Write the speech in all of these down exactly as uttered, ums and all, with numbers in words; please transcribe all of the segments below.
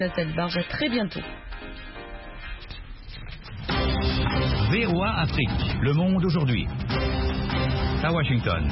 Cette barge, à très bientôt. V O A Afrique, le monde aujourd'hui. À Washington.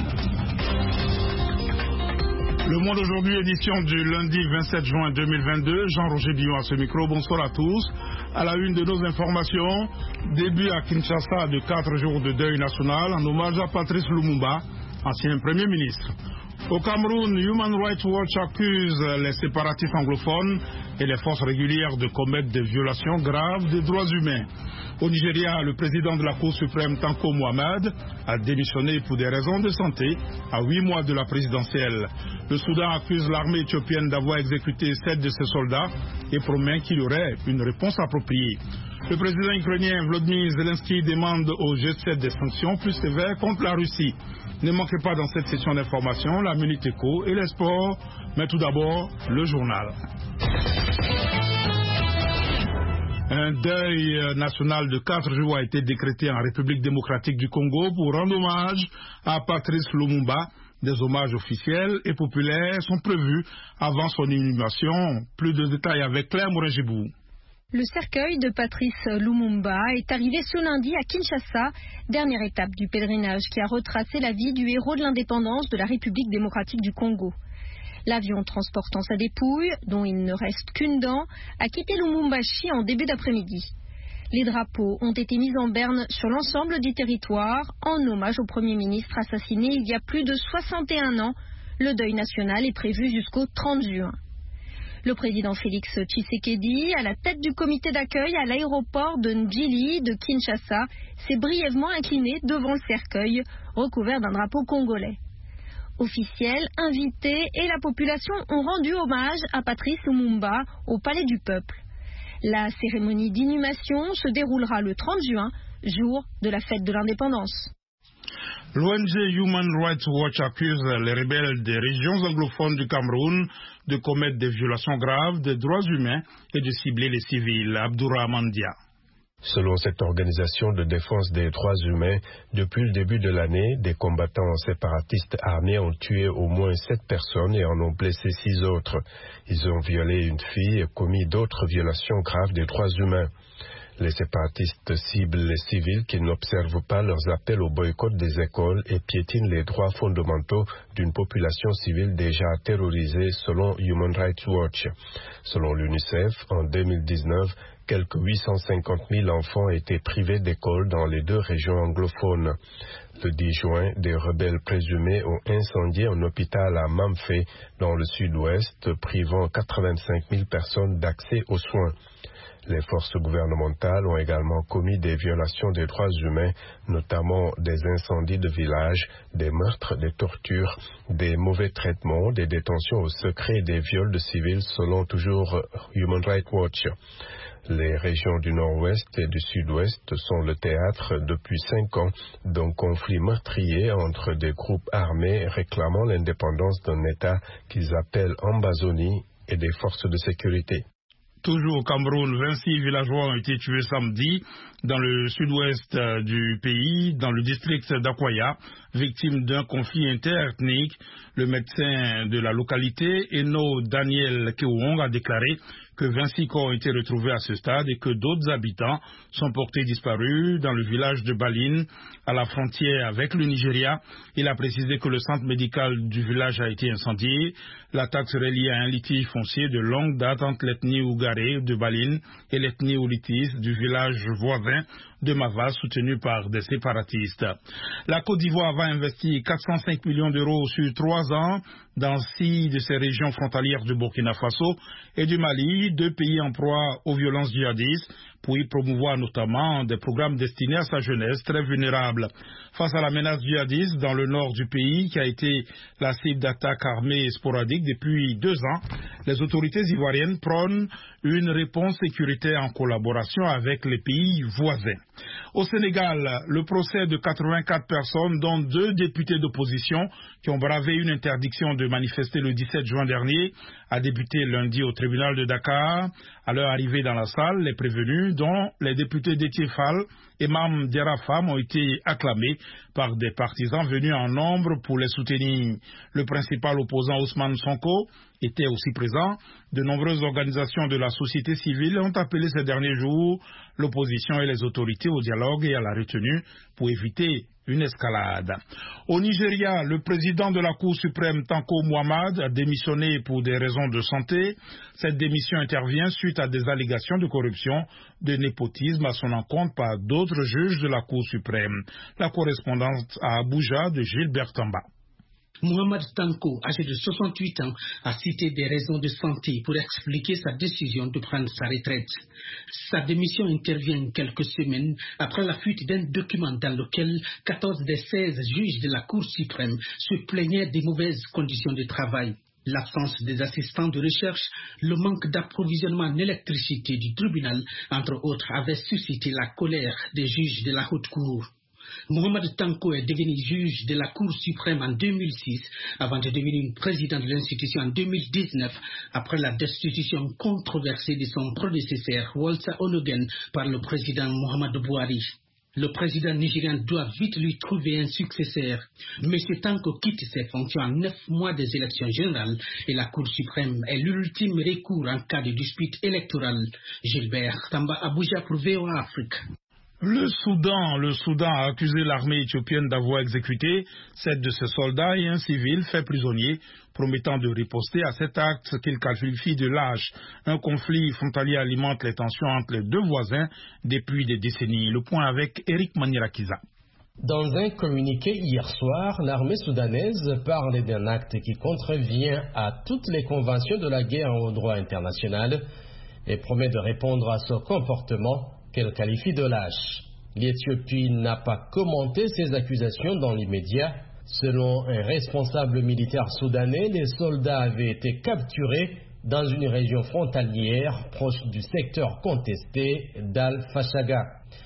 Le Monde aujourd'hui, édition du lundi vingt-sept juin deux mille vingt-deux. Jean-Roger Billon à ce micro. Bonsoir à tous. À la une de nos informations, début à Kinshasa de quatre jours de deuil national en hommage à Patrice Lumumba, ancien Premier ministre. Au Cameroun, Human Rights Watch accuse les séparatistes anglophones et les forces régulières de commettre des violations graves des droits humains. Au Nigeria, le président de la Cour suprême, Tanko Mohamed, a démissionné pour des raisons de santé à huit mois de la présidentielle. Le Soudan accuse l'armée éthiopienne d'avoir exécuté sept de ses soldats et promet qu'il y aurait une réponse appropriée. Le président ukrainien Volodymyr Zelensky demande au G sept des sanctions plus sévères contre la Russie. Ne manquez pas dans cette session d'information la Minute Éco et les sports, mais tout d'abord le journal. Un deuil national de quatre jours a été décrété en République démocratique du Congo pour rendre hommage à Patrice Lumumba. Des hommages officiels et populaires sont prévus avant son inhumation. Plus de détails avec Claire Mourengibou. Le cercueil de Patrice Lumumba est arrivé ce lundi à Kinshasa, dernière étape du pèlerinage qui a retracé la vie du héros de l'indépendance de la République démocratique du Congo. L'avion transportant sa dépouille, dont il ne reste qu'une dent, a quitté Lumumbashi en début d'après-midi. Les drapeaux ont été mis en berne sur l'ensemble du territoire en hommage au Premier ministre assassiné il y a plus de soixante et un ans. Le deuil national est prévu jusqu'au trente juin. Le président Félix Tshisekedi, à la tête du comité d'accueil à l'aéroport de Ndjili de Kinshasa, s'est brièvement incliné devant le cercueil recouvert d'un drapeau congolais. Officiels, invités et la population ont rendu hommage à Patrice Lumumba au Palais du Peuple. La cérémonie d'inhumation se déroulera le trente juin, jour de la fête de l'indépendance. L'O N G Human Rights Watch accuse les rebelles des régions anglophones du Cameroun de commettre des violations graves des droits humains et de cibler les civils. Abdourahmane Dia. Selon cette organisation de défense des droits humains, depuis le début de l'année, des combattants séparatistes armés ont tué au moins sept personnes et en ont blessé six autres. Ils ont violé une fille et commis d'autres violations graves des droits humains. Les séparatistes ciblent les civils qui n'observent pas leurs appels au boycott des écoles et piétinent les droits fondamentaux d'une population civile déjà terrorisée selon Human Rights Watch. Selon l'UNICEF, en deux mille dix-neuf, quelques huit cent cinquante mille enfants étaient privés d'école dans les deux régions anglophones. Le dix juin, des rebelles présumés ont incendié un hôpital à Mamfé, dans le sud-ouest, privant quatre-vingt-cinq mille personnes d'accès aux soins. Les forces gouvernementales ont également commis des violations des droits humains, notamment des incendies de villages, des meurtres, des tortures, des mauvais traitements, des détentions au secret et des viols de civils, selon toujours Human Rights Watch. Les régions du nord-ouest et du sud-ouest sont le théâtre depuis cinq ans d'un conflit meurtrier entre des groupes armés réclamant l'indépendance d'un État qu'ils appellent Ambazonie et des forces de sécurité. Toujours au Cameroun, vingt-six villageois ont été tués samedi dans le sud-ouest du pays, dans le district d'Akwaya, victimes d'un conflit interethnique. Le médecin de la localité, Eno Daniel Kewong, a déclaré que vingt-six corps ont été retrouvés à ce stade et que d'autres habitants sont portés disparus dans le village de Baline, à la frontière avec le Nigeria. Il a précisé que le centre médical du village a été incendié. L'attaque serait liée à un litige foncier de longue date entre l'ethnie Ougaré de Baline et l'ethnie Oulitis du village voisin de Mavas, soutenu par des séparatistes. La Côte d'Ivoire va investir quatre cent cinq millions d'euros sur trois ans dans six de ces régions frontalières du Burkina Faso et du Mali, deux pays en proie aux violences djihadistes, pour y promouvoir notamment des programmes destinés à sa jeunesse très vulnérable. Face à la menace djihadiste dans le nord du pays, qui a été la cible d'attaques armées sporadiques depuis deux ans, les autorités ivoiriennes prônent une réponse sécuritaire en collaboration avec les pays voisins. Au Sénégal, le procès de quatre-vingt-quatre personnes, dont deux députés d'opposition qui ont bravé une interdiction de manifester le dix-sept juin dernier, a débuté lundi au tribunal de Dakar. À leur arrivée dans la salle, les prévenus, dont les députés d'Étienne Fall et Mam Diarafam, ont été acclamés par des partisans venus en nombre pour les soutenir. Le principal opposant Ousmane Sonko était aussi présent. De nombreuses organisations de la société civile ont appelé ces derniers jours l'opposition et les autorités au dialogue et à la retenue pour éviter une escalade. Au Nigeria, le président de la Cour suprême, Tanko Muhammad, a démissionné pour des raisons de santé. Cette démission intervient suite à des allégations de corruption, de népotisme à son encontre par d'autres juges de la Cour suprême. La correspondance à Abuja de Gilbert Tamba. Mohamed Tanko, âgé de soixante-huit ans, a cité des raisons de santé pour expliquer sa décision de prendre sa retraite. Sa démission intervient quelques semaines après la fuite d'un document dans lequel quatorze des seize juges de la Cour suprême se plaignaient des mauvaises conditions de travail. L'absence des assistants de recherche, le manque d'approvisionnement en électricité du tribunal, entre autres, avait suscité la colère des juges de la Haute Cour. Mohamed Tanko est devenu juge de la Cour suprême en deux mille six, avant de devenir président de l'institution en deux mille dix-neuf, après la destitution controversée de son prédécesseur Walter Onnoghen par le président Mohamed Buhari. Le président nigérian doit vite lui trouver un successeur. M. Tanko quitte ses fonctions en neuf mois des élections générales et la Cour suprême est l'ultime recours en cas de dispute électorale. Gilbert Tamba, Abuja pour V O A Afrique. Le Soudan, le Soudan a accusé l'armée éthiopienne d'avoir exécuté sept de ses soldats et un civil fait prisonnier, promettant de riposter à cet acte qu'il qualifie de lâche. Un conflit frontalier alimente les tensions entre les deux voisins depuis des décennies. Le point avec Eric Manirakiza. Dans un communiqué hier soir, l'armée soudanaise parle d'un acte qui contrevient à toutes les conventions de la guerre au droit international et promet de répondre à ce comportement qu'elle qualifie de lâche. L'Éthiopie n'a pas commenté ces accusations dans l'immédiat. Selon un responsable militaire soudanais, les soldats avaient été capturés dans une région frontalière proche du secteur contesté d'Al-Fashaga.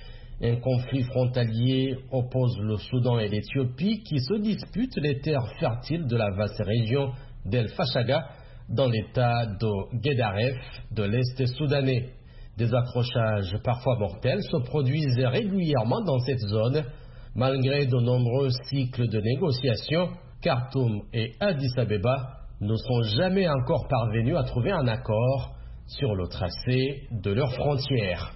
Un conflit frontalier oppose le Soudan et l'Éthiopie qui se disputent les terres fertiles de la vaste région d'Al-Fashaga dans l'état de Guédaref de l'Est soudanais. Des accrochages parfois mortels se produisent régulièrement dans cette zone. Malgré de nombreux cycles de négociations, Khartoum et Addis Abeba ne sont jamais encore parvenus à trouver un accord sur le tracé de leurs frontières.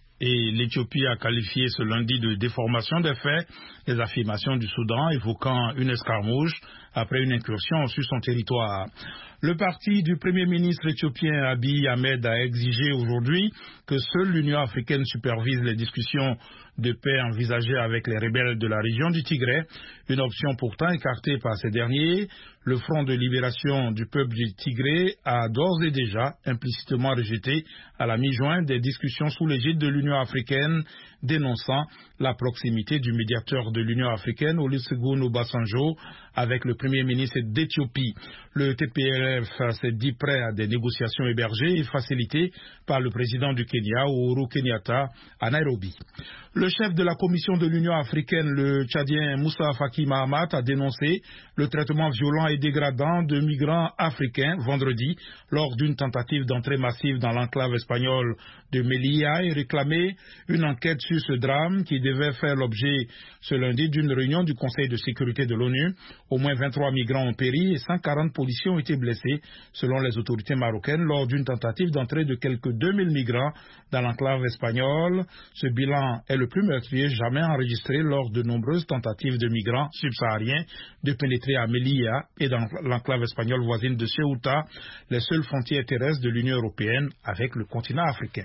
Et l'Éthiopie a qualifié ce lundi de déformation des faits les affirmations du Soudan évoquant une escarmouche après une incursion sur son territoire. Le parti du Premier ministre éthiopien Abiy Ahmed a exigé aujourd'hui que seule l'Union africaine supervise les discussions de paix envisagées avec les rebelles de la région du Tigré, une option pourtant écartée par ces derniers. Le Front de libération du peuple du Tigré a d'ores et déjà implicitement rejeté à la mi-juin des discussions sous l'égide de l'Union africaine, dénonçant la proximité du médiateur de l'Union africaine, Olusegun Obasanjo, avec le Premier ministre d'Éthiopie. Le T P L F s'est dit prêt à des négociations hébergées et facilitées par le président du Kenya, Uhuru Kenyatta, à Nairobi. Le chef de la Commission de l'Union africaine, le Tchadien Moussa Faki Mahamat, a dénoncé le traitement violent et dégradant de migrants africains vendredi lors d'une tentative d'entrée massive dans l'enclave espagnole de Melilla et réclamé une enquête sur ce drame qui devait faire l'objet ce lundi d'une réunion du Conseil de sécurité de l'ONU. Au moins vingt-trois migrants ont péri et cent quarante policiers ont été blessés selon les autorités marocaines lors d'une tentative d'entrée de quelques deux mille migrants dans l'enclave espagnole. Ce bilan est le plus meurtrier jamais enregistré lors de nombreuses tentatives de migrants subsahariens de pénétrer à Melilla et dans l'enclave espagnole voisine de Ceuta, les seules frontières terrestres de l'Union européenne avec le continent africain.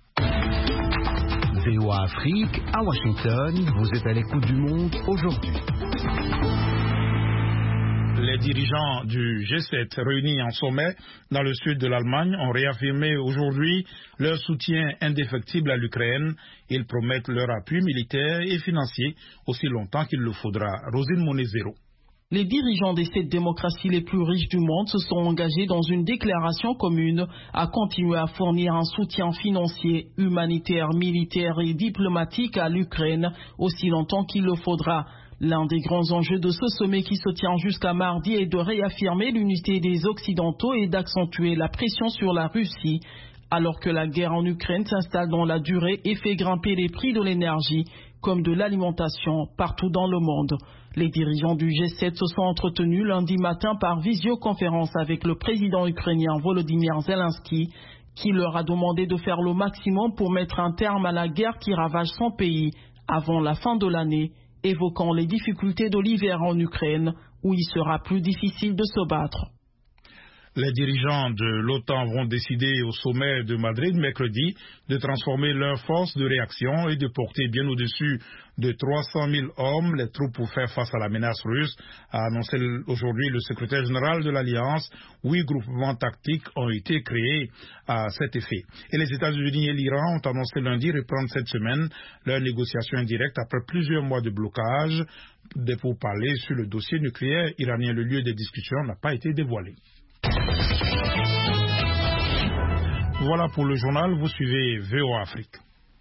V O A Afrique, à Washington, vous êtes à l'écoute du monde aujourd'hui. Les dirigeants du G sept réunis en sommet dans le sud de l'Allemagne ont réaffirmé aujourd'hui leur soutien indéfectible à l'Ukraine. Ils promettent leur appui militaire et financier aussi longtemps qu'il le faudra. Rosine Monezero. Les dirigeants des sept démocraties les plus riches du monde se sont engagés dans une déclaration commune à continuer à fournir un soutien financier, humanitaire, militaire et diplomatique à l'Ukraine aussi longtemps qu'il le faudra. L'un des grands enjeux de ce sommet qui se tient jusqu'à mardi est de réaffirmer l'unité des Occidentaux et d'accentuer la pression sur la Russie, alors que la guerre en Ukraine s'installe dans la durée et fait grimper les prix de l'énergie comme de l'alimentation partout dans le monde. Les dirigeants du G sept se sont entretenus lundi matin par visioconférence avec le président ukrainien Volodymyr Zelensky, qui leur a demandé de faire le maximum pour mettre un terme à la guerre qui ravage son pays avant la fin de l'année, évoquant les difficultés de l'hiver en Ukraine, où il sera plus difficile de se battre. Les dirigeants de l'OTAN vont décider au sommet de Madrid mercredi de transformer leurs forces de réaction et de porter bien au-dessus de trois cent mille hommes les troupes pour faire face à la menace russe, a annoncé aujourd'hui le secrétaire général de l'Alliance. Huit groupements tactiques ont été créés à cet effet. Et les États-Unis et l'Iran ont annoncé lundi reprendre cette semaine leurs négociations indirectes après plusieurs mois de blocage des pourparlers sur le dossier nucléaire iranien. Le lieu des discussions n'a pas été dévoilé. Voilà pour le journal, vous suivez V O A Afrique.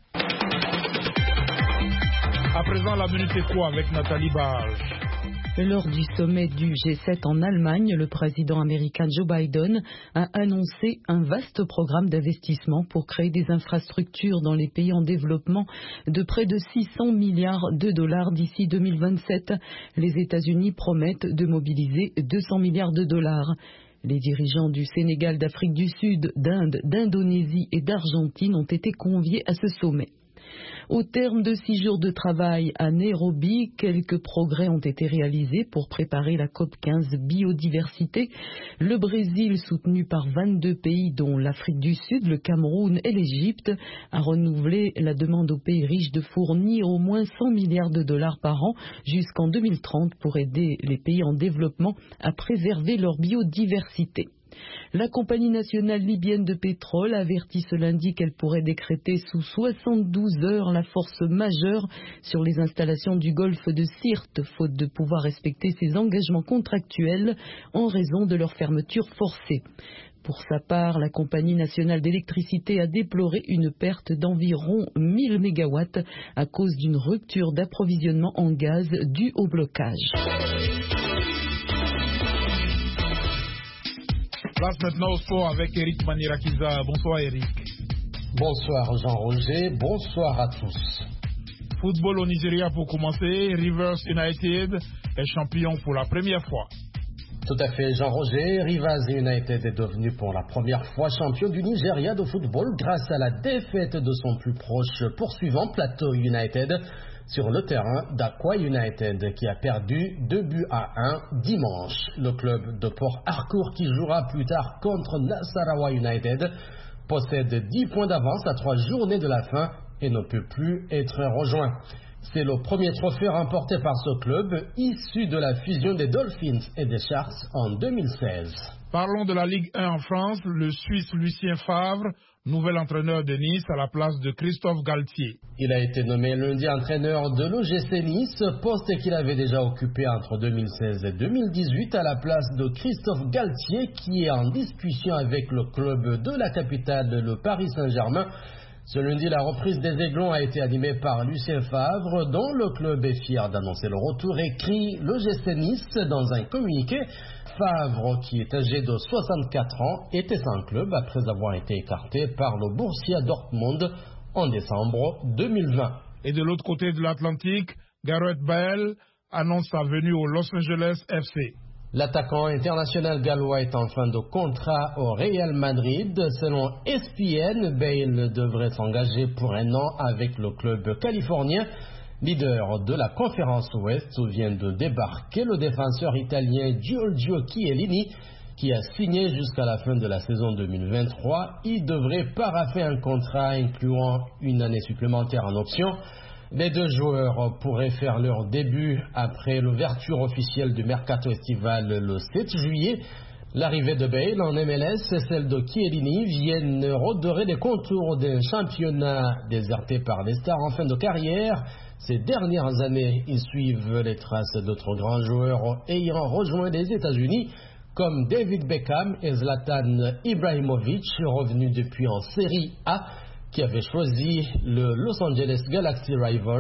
À présent, la minute éco avec Nathalie Barge. Lors du sommet du G sept en Allemagne, le président américain Joe Biden a annoncé un vaste programme d'investissement pour créer des infrastructures dans les pays en développement de près de six cents milliards de dollars d'ici deux mille vingt-sept. Les États-Unis promettent de mobiliser deux cents milliards de dollars. Les dirigeants du Sénégal, d'Afrique du Sud, d'Inde, d'Indonésie et d'Argentine ont été conviés à ce sommet. Au terme de six jours de travail à Nairobi, quelques progrès ont été réalisés pour préparer la COP quinze biodiversité. Le Brésil, soutenu par vingt-deux pays dont l'Afrique du Sud, le Cameroun et l'Égypte, a renouvelé la demande aux pays riches de fournir au moins cent milliards de dollars par an jusqu'en deux mille trente pour aider les pays en développement à préserver leur biodiversité. La compagnie nationale libyenne de pétrole a averti ce lundi qu'elle pourrait décréter sous soixante-douze heures la force majeure sur les installations du golfe de Sirte, faute de pouvoir respecter ses engagements contractuels en raison de leur fermeture forcée. Pour sa part, la compagnie nationale d'électricité a déploré une perte d'environ mille mégawatts à cause d'une rupture d'approvisionnement en gaz due au blocage. Place maintenant au sport avec Eric Manirakiza. Bonsoir Eric. Bonsoir Jean-Roger, bonsoir à tous. Football au Nigeria pour commencer. Rivers United est champion pour la première fois. Tout à fait Jean-Roger, Rivers United est devenu pour la première fois champion du Nigeria de football grâce à la défaite de son plus proche poursuivant Plateau United sur le terrain d'Aqua United qui a perdu deux buts à un dimanche. Le club de Port Harcourt qui jouera plus tard contre Nasarawa United possède dix points d'avance à trois journées de la fin et ne peut plus être rejoint. C'est le premier trophée remporté par ce club issu de la fusion des Dolphins et des Sharks en deux mille seize. Parlons de la Ligue un en France. Le Suisse Lucien Favre, nouvel entraîneur de Nice à la place de Christophe Galtier. Il a été nommé lundi entraîneur de l'O G C Nice, poste qu'il avait déjà occupé entre deux mille seize et deux mille dix-huit à la place de Christophe Galtier qui est en discussion avec le club de la capitale, le Paris Saint-Germain. Ce lundi, la reprise des Aiglons a été animée par Lucien Favre, dont le club est fier d'annoncer le retour, écrit l'O G C Nice dans un communiqué. Favre, qui est âgé de soixante-quatre ans, était sans club après avoir été écarté par le Borussia Dortmund en décembre deux mille vingt. Et de l'autre côté de l'Atlantique, Gareth Bale annonce sa venue au Los Angeles F C. L'attaquant international gallois est en fin de contrat au Real Madrid. Selon E S P N, Bale devrait s'engager pour un an avec le club californien. Leader de la conférence Ouest, où vient de débarquer le défenseur italien Giorgio Chiellini, qui a signé jusqu'à la fin de la saison deux mille vingt-trois. Il devrait paraffer un contrat incluant une année supplémentaire en option. Les deux joueurs pourraient faire leur début après l'ouverture officielle du mercato estival le sept juillet. L'arrivée de Bale en M L S et celle de Chiellini viennent redorer les contours d'un championnat déserté par des stars en fin de carrière. Ces dernières années, ils suivent les traces d'autres grands joueurs ayant rejoint les États-Unis, comme David Beckham et Zlatan Ibrahimovic, revenus depuis en Série A, qui avait choisi le Los Angeles Galaxy River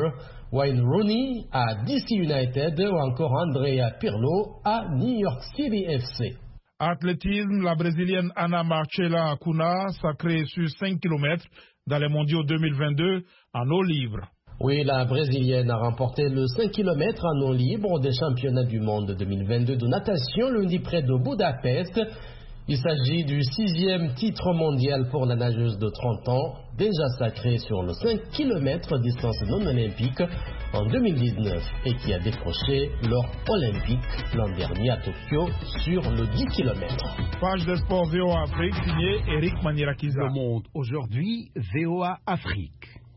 Wayne Rooney à D C United ou encore Andrea Pirlo à New York City F C. Athlétisme, la Brésilienne Ana Marcela Cunha, sacrée sur cinq kilomètres dans les mondiaux deux mille vingt-deux en eau libre. Oui, la Brésilienne a remporté le cinq kilomètres en eau libre des championnats du monde deux mille vingt-deux de natation lundi près de Budapest. Il s'agit du sixième titre mondial pour la nageuse de trente ans, déjà sacrée sur le cinq kilomètres distance non olympique en deux mille dix-neuf et qui a décroché l'or olympique l'an dernier à Tokyo sur le dix kilomètres. Page de sport V O A Afrique, signé Eric Manirakiza. Le monde aujourd'hui, V O A Afrique.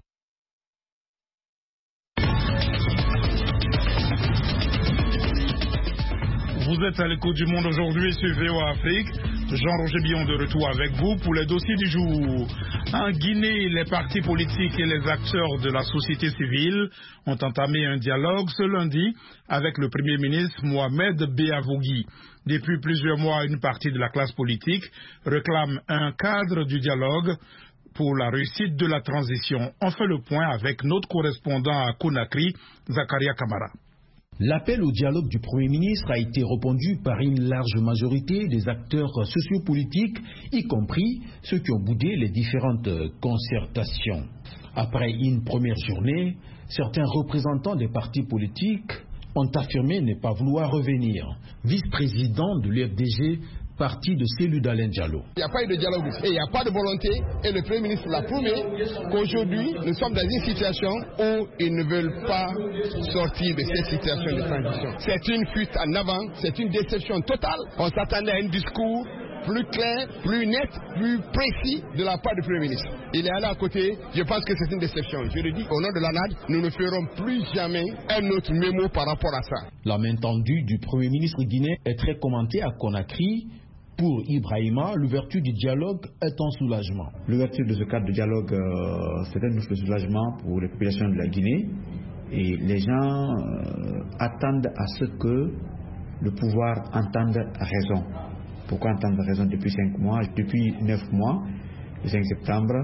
Vous êtes à l'écoute du monde aujourd'hui sur V O A Afrique. Jean-Roger Billon de retour avec vous pour les dossiers du jour. En Guinée, les partis politiques et les acteurs de la société civile ont entamé un dialogue ce lundi avec le Premier ministre Mohamed Beavogui. Depuis plusieurs mois, une partie de la classe politique réclame un cadre du dialogue pour la réussite de la transition. On fait le point avec notre correspondant à Conakry, Zakaria Kamara. L'appel au dialogue du Premier ministre a été répondu par une large majorité des acteurs sociopolitiques, y compris ceux qui ont boudé les différentes concertations. Après une première journée, certains représentants des partis politiques ont affirmé ne pas vouloir revenir. Vice-président de l'U F D G, parti de Cellou d'Alain Diallo. Il n'y a pas eu de dialogue et il n'y a pas de volonté et le Premier ministre l'a prouvé qu'aujourd'hui nous sommes dans une situation où ils ne veulent pas sortir de cette situation de transition. C'est une fuite en avant, c'est une déception totale. On s'attendait à un discours plus clair, plus net, plus précis de la part du Premier ministre. Il est allé à côté, je pense que c'est une déception. Je le dis au nom de l'A N A D, nous ne ferons plus jamais un autre mémo par rapport à ça. La main tendue du Premier ministre guinéen est très commentée à Conakry. Pour Ibrahima, l'ouverture du dialogue est un soulagement. L'ouverture de ce cadre de dialogue, euh, c'est un soulagement pour les populations de la Guinée. Et les gens euh, attendent à ce que le pouvoir entende raison. Pourquoi entendre raison depuis cinq mois? Depuis neuf mois, le cinq septembre,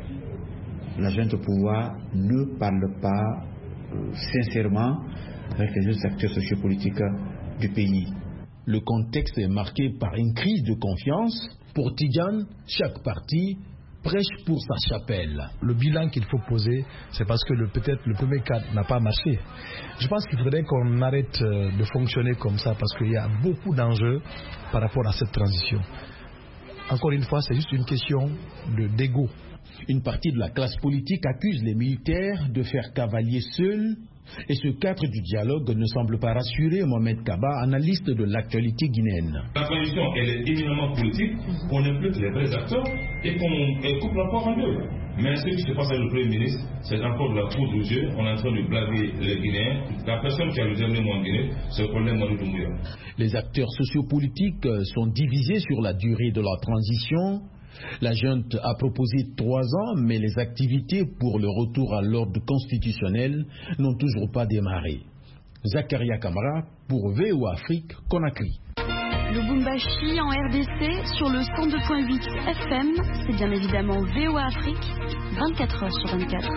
la junte au pouvoir ne parle pas euh, sincèrement avec les autres acteurs sociopolitiques du pays. Le contexte est marqué par une crise de confiance. Pour Tidjane, chaque parti prêche pour sa chapelle. Le bilan qu'il faut poser, c'est parce que le, peut-être le premier cadre n'a pas marché. Je pense qu'il faudrait qu'on arrête de fonctionner comme ça parce qu'il y a beaucoup d'enjeux par rapport à cette transition. Encore une fois, c'est juste une question de, d'égo. Une partie de la classe politique accuse les militaires de faire cavalier seuls. Et ce cadre du dialogue ne semble pas rassurer Mohamed Kaba, analyste de l'actualité guinéenne. La transition, elle est éminemment politique, qu'on implique les vrais acteurs et qu'on coupe la part en deux. Mais ce qui se passe avec le Premier ministre, c'est encore de la poudre aux yeux. On est en train de blaguer les Guinéens. La personne qui a le dernier mot en Guinée, c'est le colonel Manu Doumbouya. Les acteurs sociopolitiques sont divisés sur la durée de la transition. La junte a proposé trois ans, mais les activités pour le retour à l'ordre constitutionnel n'ont toujours pas démarré. Zakaria Kamara pour V O A Afrique, Conakry. Lubumbashi en R D C sur le cent deux virgule huit F M, c'est bien évidemment V O A Afrique, vingt-quatre heures sur vingt-quatre.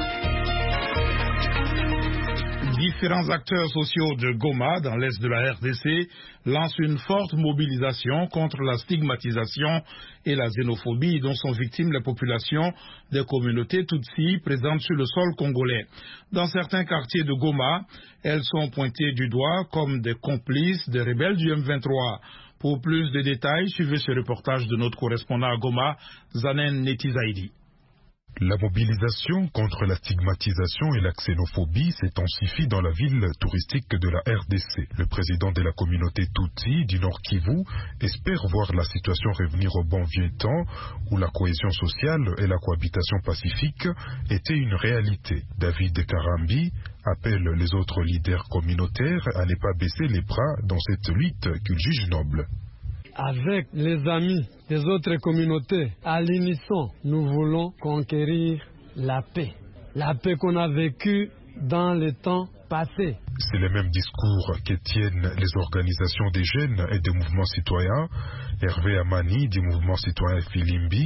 Différents acteurs sociaux de Goma, dans l'est de la R D C, lancent une forte mobilisation contre la stigmatisation et la xénophobie dont sont victimes les populations des communautés Tutsi présentes sur le sol congolais. Dans certains quartiers de Goma, elles sont pointées du doigt comme des complices des rebelles du M vingt-trois. Pour plus de détails, suivez ce reportage de notre correspondant à Goma, Zanen Netizaidi. La mobilisation contre la stigmatisation et la xénophobie s'intensifie dans la ville touristique de la R D C. Le président de la communauté Tutsi du Nord Kivu espère voir la situation revenir au bon vieux temps où la cohésion sociale et la cohabitation pacifique étaient une réalité. David Karambi appelle les autres leaders communautaires à ne pas baisser les bras dans cette lutte qu'il juge noble. Avec les amis des autres communautés, à l'unisson, nous voulons conquérir la paix. La paix qu'on a vécue dans le temps passé. C'est le même discours que tiennent les organisations des jeunes et des mouvements citoyens. Hervé Amani du mouvement citoyen Filimbi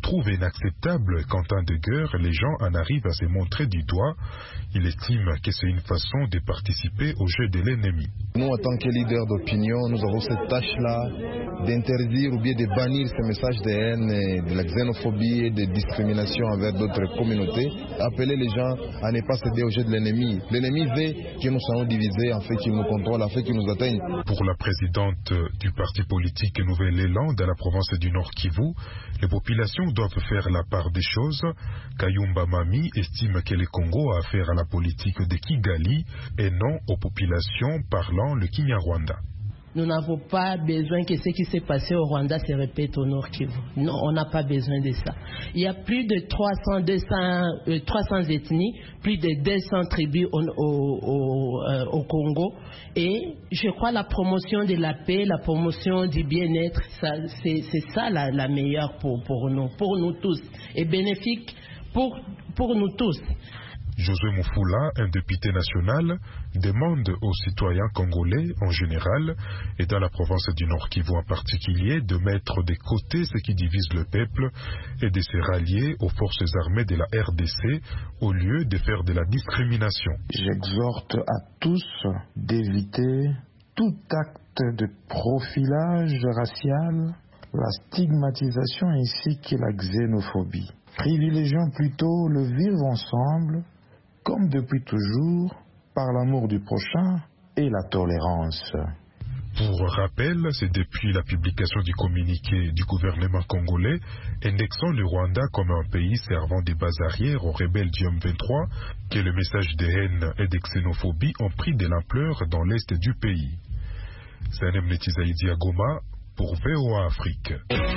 trouve inacceptable qu'en temps de guerre, les gens en arrivent à se montrer du doigt. Il estime que c'est une façon de participer au jeu de l'ennemi. Nous, en tant que leaders d'opinion, nous avons cette tâche-là d'interdire ou bien de bannir ces messages de haine, de la xénophobie et de discrimination envers d'autres communautés. Appeler les gens à ne pas céder au jeu de l'ennemi. L'ennemi veut que nous soyons divisés, afin qu'il nous contrôle, afin qu'il nous atteigne. Pour la présidente du parti politique Nouvel Élan dans la province du Nord Kivu, les populations doivent faire la part des choses. Kayumba Mami estime que le Congo a affaire à la politique de Kigali et non aux populations parlant le Kinyarwanda. Nous n'avons pas besoin que ce qui s'est passé au Rwanda se répète au Nord Kivu. Non, on n'a pas besoin de ça. Il y a plus de trois cents, deux cents, euh, trois cents ethnies, plus de deux cents tribus au, au, au, euh, au Congo. Et je crois la promotion de la paix, la promotion du bien-être, ça, c'est, c'est ça la, la meilleure pour, pour nous, pour nous tous. Et bénéfique pour, pour nous tous. Josué Moufoula, un député national, demande aux citoyens congolais en général et dans la province du Nord Kivu en particulier de mettre de côté ce qui divise le peuple et de se rallier aux forces armées de la R D C au lieu de faire de la discrimination. J'exhorte à tous d'éviter tout acte de profilage racial, la stigmatisation ainsi que la xénophobie. Privilégions plutôt le vivre ensemble, comme depuis toujours, par l'amour du prochain et la tolérance. Pour rappel, c'est depuis la publication du communiqué du gouvernement congolais indexant le Rwanda comme un pays servant de base arrière aux rebelles du M vingt-trois que le message de haine et de xénophobie ont pris de l'ampleur dans l'est du pays. Sanem Netizaïdi à Goma pour V O A Afrique.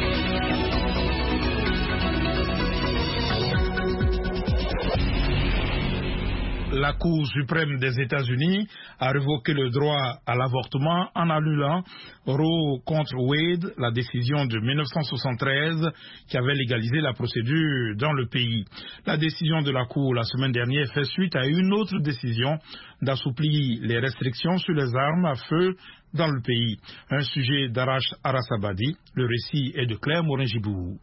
La Cour suprême des États-Unis a révoqué le droit à l'avortement en annulant Roe contre Wade, la décision de mille neuf cent soixante-treize qui avait légalisé la procédure dans le pays. La décision de la Cour la semaine dernière fait suite à une autre décision d'assouplir les restrictions sur les armes à feu dans le pays. Un sujet d'Arash Arasabadi. Le récit est de Claire Morin-Gibou.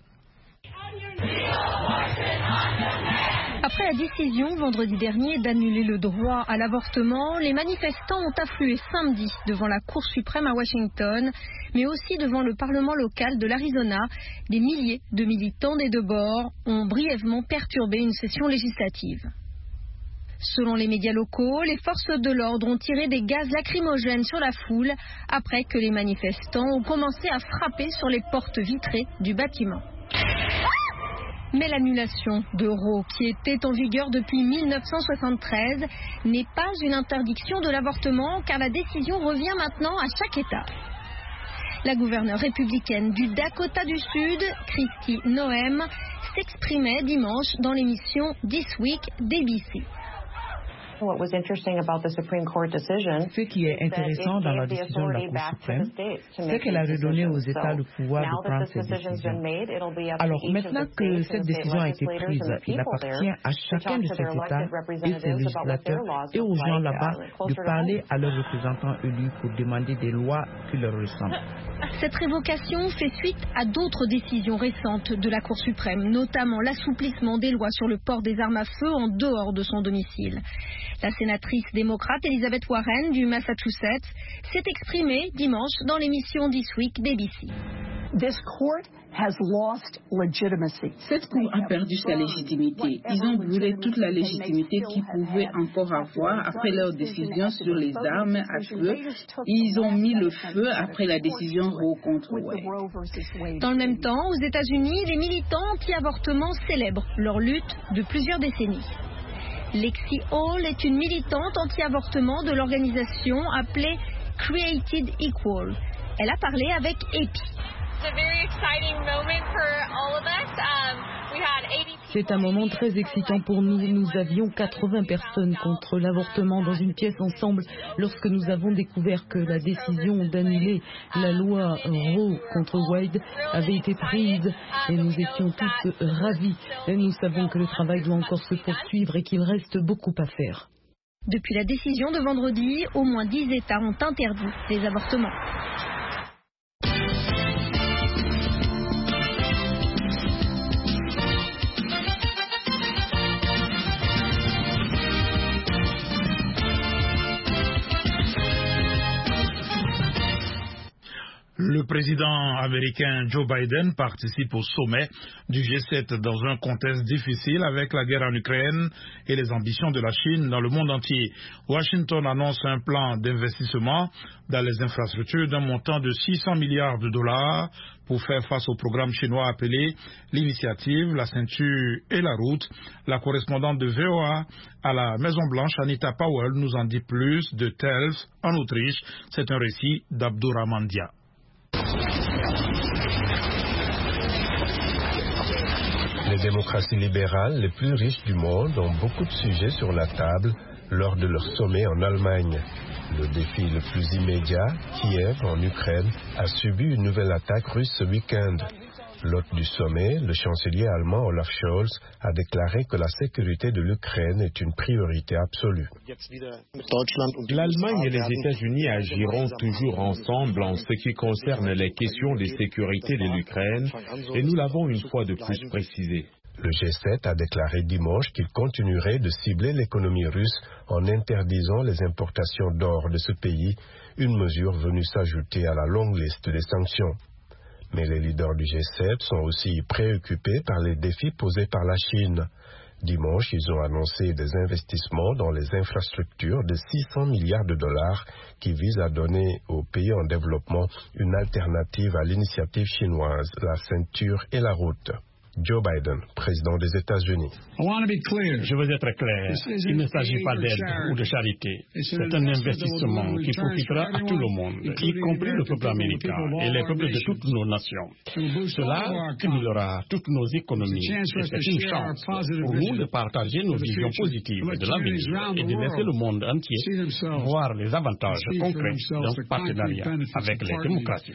Après la décision vendredi dernier d'annuler le droit à l'avortement, les manifestants ont afflué samedi devant la Cour suprême à Washington, mais aussi devant le Parlement local de l'Arizona. Des milliers de militants des deux bords ont brièvement perturbé une session législative. Selon les médias locaux, les forces de l'ordre ont tiré des gaz lacrymogènes sur la foule après que les manifestants ont commencé à frapper sur les portes vitrées du bâtiment. Mais l'annulation de Roe, qui était en vigueur depuis mille neuf cent soixante-treize, n'est pas une interdiction de l'avortement, car la décision revient maintenant à chaque État. La gouverneure républicaine du Dakota du Sud, Kristi Noem, s'exprimait dimanche dans l'émission This Week d'A B C. Ce qui est intéressant dans la décision de la Cour suprême, c'est qu'elle a redonné aux États le pouvoir de prendre cette décision. Alors maintenant que cette décision a été prise, il appartient à chacun de ces États et ses législateurs et aux gens là-bas de parler à leurs représentants élus pour demander des lois qui leur ressemblent. Cette révocation fait suite à d'autres décisions récentes de la Cour suprême, notamment l'assouplissement des lois sur le port des armes à feu en dehors de son domicile. La sénatrice démocrate Elizabeth Warren du Massachusetts s'est exprimée dimanche dans l'émission This Week d'A B C. Cette Cour a perdu sa légitimité. Ils ont brûlé toute la légitimité qu'ils pouvaient encore avoir après leur décision sur les armes à feu. Ils ont mis le feu après la décision Roe contre Wade. Dans le même temps, aux États-Unis, les militants anti-avortement célèbrent leur lutte de plusieurs décennies. Lexi Hall est une militante anti-avortement de l'organisation appelée Created Equal. Elle a parlé avec A P. C'est un moment très excitant pour nous. Nous avions quatre-vingts personnes contre l'avortement dans une pièce ensemble lorsque nous avons découvert que la décision d'annuler la loi Roe contre Wade avait été prise et nous étions tous ravis. Et nous savons que le travail doit encore se poursuivre et qu'il reste beaucoup à faire. Depuis la décision de vendredi, au moins dix États ont interdit les avortements. Le président américain Joe Biden participe au sommet du G sept dans un contexte difficile avec la guerre en Ukraine et les ambitions de la Chine dans le monde entier. Washington annonce un plan d'investissement dans les infrastructures d'un montant de six cents milliards de dollars pour faire face au programme chinois appelé l'initiative, la ceinture et la route. La correspondante de V O A à la Maison-Blanche, Anita Powell, nous en dit plus de Telfs en Autriche. C'est un récit d'Abdourahman Dia. Les démocraties libérales les plus riches du monde ont beaucoup de sujets sur la table lors de leur sommet en Allemagne. Le défi le plus immédiat, Kiev, en Ukraine, a subi une nouvelle attaque russe ce week-end. L'hôte du sommet, le chancelier allemand Olaf Scholz, a déclaré que la sécurité de l'Ukraine est une priorité absolue. L'Allemagne et les États-Unis agiront toujours ensemble en ce qui concerne les questions de sécurité de l'Ukraine, et nous l'avons une fois de plus précisé. Le G sept a déclaré dimanche qu'il continuerait de cibler l'économie russe en interdisant les importations d'or de ce pays, une mesure venue s'ajouter à la longue liste des sanctions. Mais les leaders du G sept sont aussi préoccupés par les défis posés par la Chine. Dimanche, ils ont annoncé des investissements dans les infrastructures de six cents milliards de dollars qui visent à donner aux pays en développement une alternative à l'initiative chinoise, la ceinture et la route. Joe Biden, président des États-Unis. Je veux être clair. Il ne s'agit pas d'aide ou de charité. C'est un investissement qui profitera à tout le monde, y compris le peuple américain et les peuples de toutes nos nations. Cela stimulera toutes nos économies. Et c'est une chance pour nous de partager nos visions positives de l'avenir et de laisser le monde entier voir les avantages concrets d'un partenariat avec les démocraties.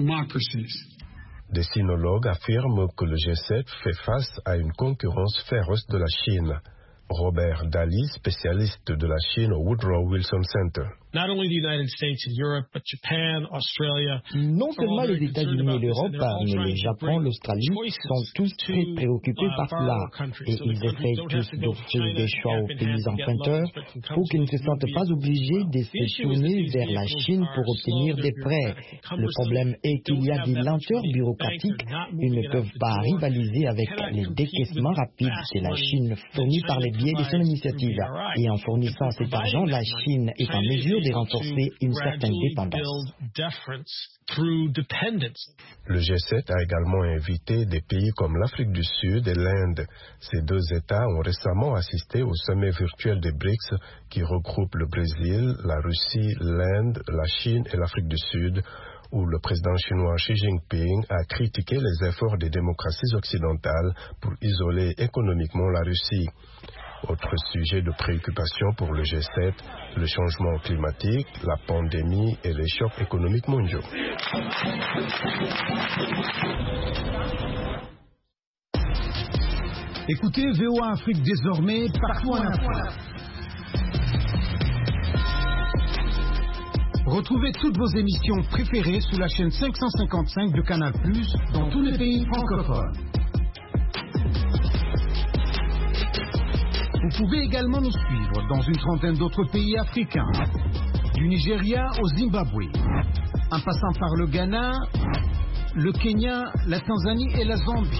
Des sinologues affirment que le G sept fait face à une concurrence féroce de la Chine. Robert Daly, spécialiste de la Chine au Woodrow Wilson Center. Non seulement les États-Unis et l'Europe, mais le Japon, l'Australie sont tous très préoccupés par cela et ils essaient tous d'offrir des choix aux pays emprunteurs pour qu'ils ne se sentent pas obligés de se tourner vers la Chine pour obtenir des prêts. Le problème est qu'il y a des lenteurs bureaucratiques. Ils ne peuvent pas rivaliser avec les décaissements rapides de la Chine fournis par les biais de son initiative. Et en fournissant cet argent, la Chine est en mesure de renforcer une certaine dépendance. Le G sept a également invité des pays comme l'Afrique du Sud et l'Inde. Ces deux États ont récemment assisté au sommet virtuel des B R I C S qui regroupe le Brésil, la Russie, l'Inde, la Chine et l'Afrique du Sud, où le président chinois Xi Jinping a critiqué les efforts des démocraties occidentales pour isoler économiquement la Russie. Autre sujet de préoccupation pour le G sept, le changement climatique, la pandémie et les chocs économiques mondiaux. Écoutez V O A Afrique désormais partout en Afrique. Retrouvez toutes vos émissions préférées sur la chaîne cinq cent cinquante-cinq de Canal plus, dans tous les pays francophones. Vous pouvez également nous suivre dans une trentaine d'autres pays africains, du Nigeria au Zimbabwe, en passant par le Ghana, le Kenya, la Tanzanie et la Zambie.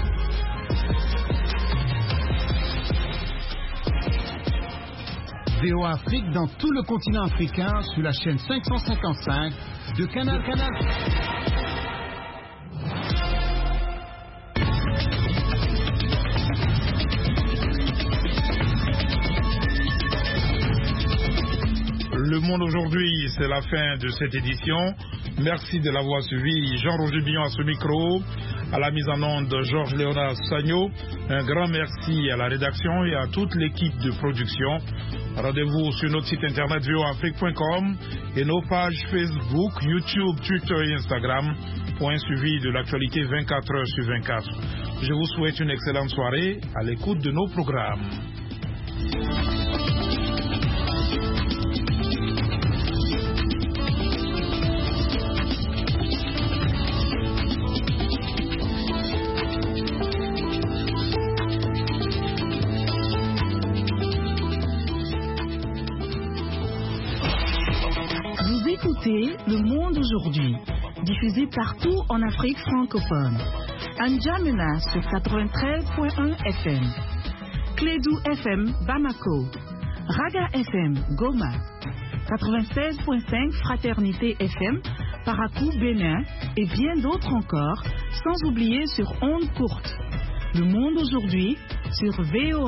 V O A Afrique dans tout le continent africain sur la chaîne cinq cent cinquante-cinq de Canal Canal. Le Monde aujourd'hui, c'est la fin de cette édition. Merci de l'avoir suivi. Jean-Roger Billon à ce micro, à la mise en onde Georges Léonard Sagno. Un grand merci à la rédaction et à toute l'équipe de production. Rendez-vous sur notre site internet v o afrique point com et nos pages Facebook, YouTube, Twitter et Instagram pour un suivi de l'actualité vingt-quatre heures sur vingt-quatre. Je vous souhaite une excellente soirée à l'écoute de nos programmes. Écoutez Le Monde aujourd'hui. diffusée partout en Afrique francophone. N'Djamena sur quatre-vingt-treize point un F M. Clédou F M Bamako. Raga F M Goma. quatre-vingt-seize point cinq Fraternité F M Parakou Bénin et bien d'autres encore, sans oublier sur ondes courtes. Le monde aujourd'hui sur V O A.